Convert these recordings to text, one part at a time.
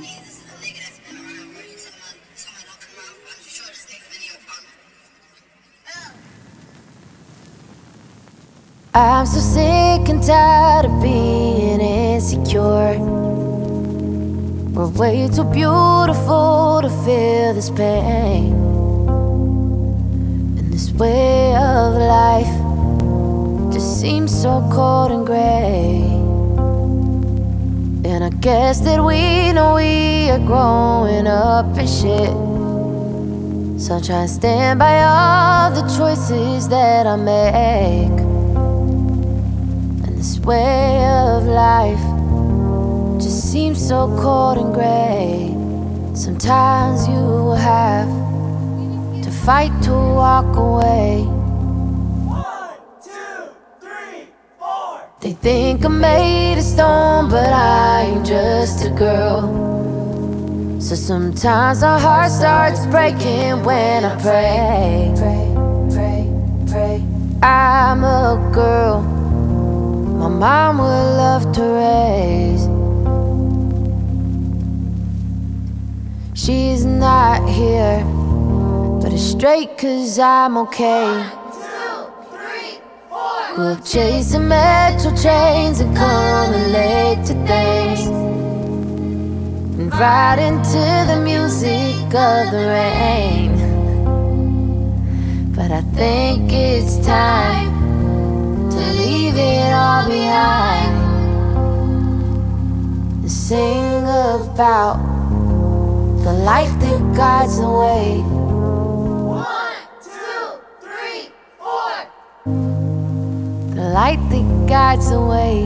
I'm so sick and tired of being insecure. We're way too beautiful to feel this pain. And this way of life just seems so cold and gray. And I guess that we know we are growing up and shit. So I try and stand by all the choices that I make. And this way of life just seems so cold and gray. Sometimes you will have to fight to walk away. 1, 2, 3, 4. They think I'm made of stone, but I'm just a girl. So sometimes our heart starts breaking when I pray. I'm a girl my mom would love to raise. She's not here, but it's straight 'cause I'm okay. 1, 2, 3, 4. Grew up chasing metro trains and coming late to things, and riding to the music of the rain. But I think it's time to leave it all behind and sing about the light that guides the way. 1, 2, 3, 4. The light that guides the way.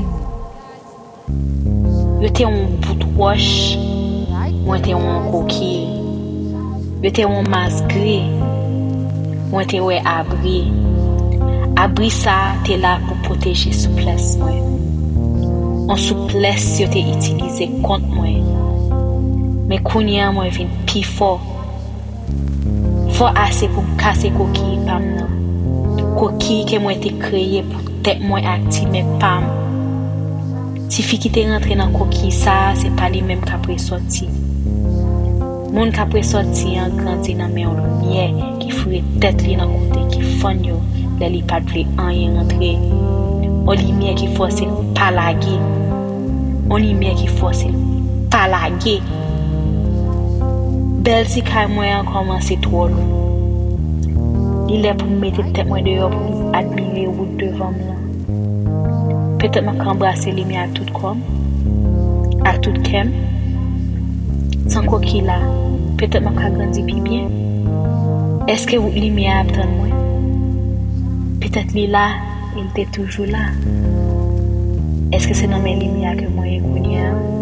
Yo te un bout roche, moi te un coquille. Yo te un masgré, moi te ouais abri. Abri ça te là pour protéger souplesse moi. En souplesse yo te utilisé contre moi. Mais kounya moi vin pi fort. Fort assez pour casser coquille pam nan. Coquille que moi te créé pour tête moi activer pam. Si fi qui te rentré dans coquille ça, c'est pas lui même qui après sorti. Moun qui après sorti en grandi dans men lumière qui fouille tête li dans côté qui fon yo, les li pas vle rien rentrer. On lumière qui force pas laguer. On lumière qui force pas laguer. Belle si kay moi a commencé trop long. Il est pour mettre tête moi dehors pour admirer route devant moi. Peut-être m'a embrasser lumière à tout comme, à tout kem. Sans quoi qu'il là, peut-être m'a grandi plus bien. Est-ce que vous lumière attend moi? Peut-être il là, il était toujours là. Est-ce que c'est dans mes lumières que moi est connu?